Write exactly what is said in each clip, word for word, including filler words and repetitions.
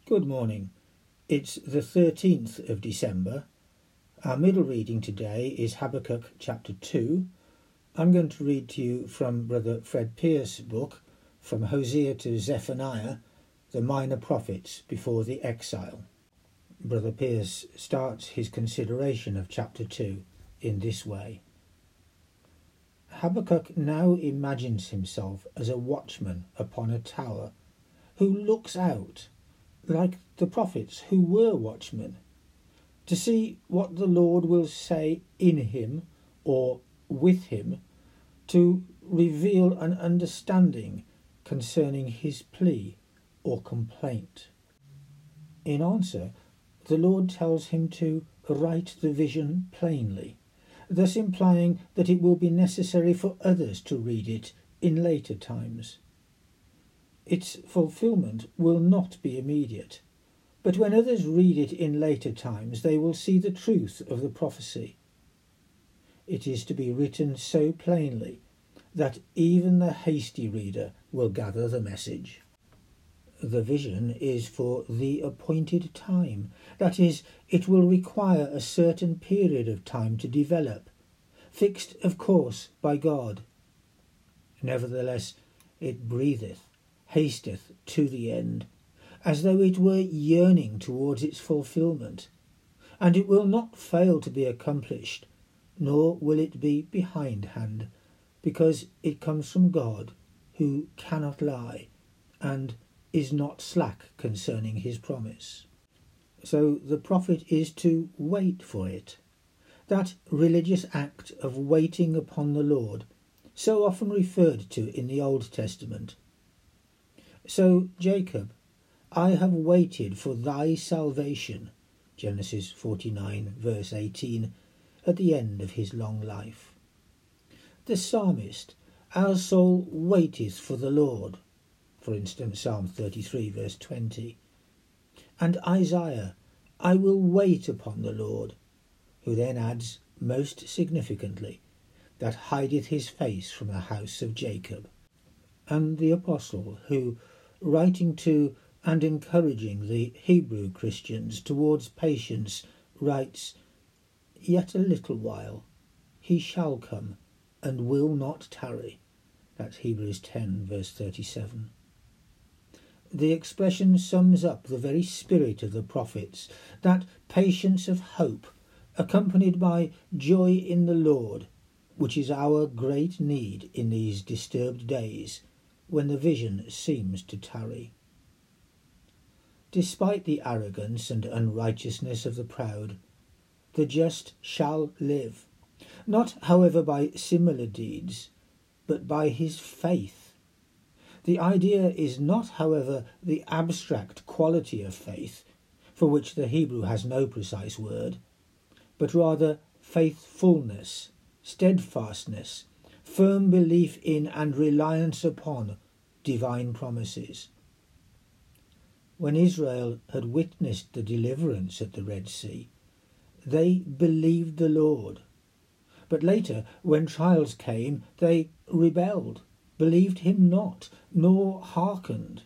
Good morning. It's the thirteenth of December. Our middle reading today is Habakkuk chapter two. I'm going to read to you from Brother Fred Pearce's book, From Hosea to Zephaniah, the Minor Prophets Before the Exile. Brother Pearce starts his consideration of chapter two in this way. Habakkuk now imagines himself as a watchman upon a tower who looks out, like the prophets who were watchmen, to see what the Lord will say in him or with him, to reveal an understanding concerning his plea or complaint. In answer, the Lord tells him to write the vision plainly, thus implying that it will be necessary for others to read it in later times. Its fulfilment will not be immediate, but when others read it in later times, they will see the truth of the prophecy. It is to be written so plainly that even the hasty reader will gather the message. The vision is for the appointed time. That is, it will require a certain period of time to develop, fixed, of course, by God. Nevertheless, it breatheth, hasteth to the end, as though it were yearning towards its fulfilment, and it will not fail to be accomplished, nor will it be behindhand, because it comes from God, who cannot lie, and is not slack concerning his promise. So the prophet is to wait for it, that religious act of waiting upon the Lord, so often referred to in the Old Testament. So Jacob, I have waited for thy salvation, Genesis forty-nine verse eighteen, at the end of his long life. The psalmist, our soul waiteth for the Lord, for instance Psalm thirty-three verse twenty. And Isaiah, I will wait upon the Lord, who then adds most significantly, that hideth his face from the house of Jacob. And the apostle who, writing to and encouraging the Hebrew Christians towards patience, writes, Yet a little while, he shall come, and will not tarry. That's Hebrews ten verse thirty-seven. The expression sums up the very spirit of the prophets, that patience of hope, accompanied by joy in the Lord, which is our great need in these disturbed days, when the vision seems to tarry. Despite the arrogance and unrighteousness of the proud, the just shall live, not, however, by similar deeds, but by his faith. The idea is not, however, the abstract quality of faith, for which the Hebrew has no precise word, but rather faithfulness, steadfastness, firm belief in and reliance upon divine promises. When Israel had witnessed the deliverance at the Red Sea, they believed the Lord. But later, when trials came, they rebelled, believed him not, nor hearkened.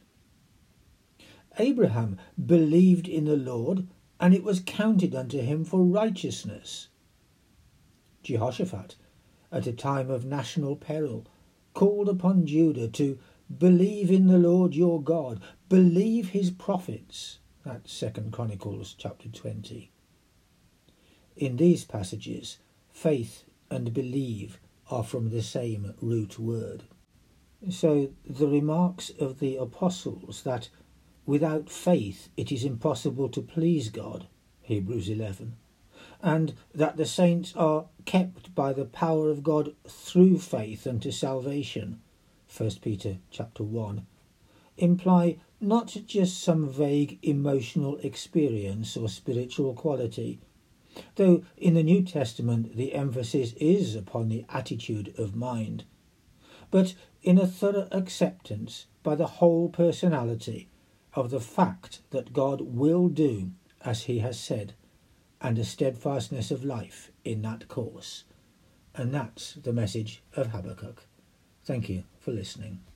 Abraham believed in the Lord, and it was counted unto him for righteousness. Jehoshaphat, at a time of national peril, called upon Judah to believe in the Lord your God, believe his prophets. That's Second Chronicles chapter twenty. In these passages, faith and believe are from the same root word. So the remarks of the apostles that without faith it is impossible to please God, Hebrews eleven, and that the saints are kept by the power of God through faith unto salvation, First Peter chapter one, imply not just some vague emotional experience or spiritual quality, though in the New Testament the emphasis is upon the attitude of mind, but in a thorough acceptance by the whole personality of the fact that God will do as he has said, and a steadfastness of life in that course. And that's the message of Habakkuk. Thank you for listening.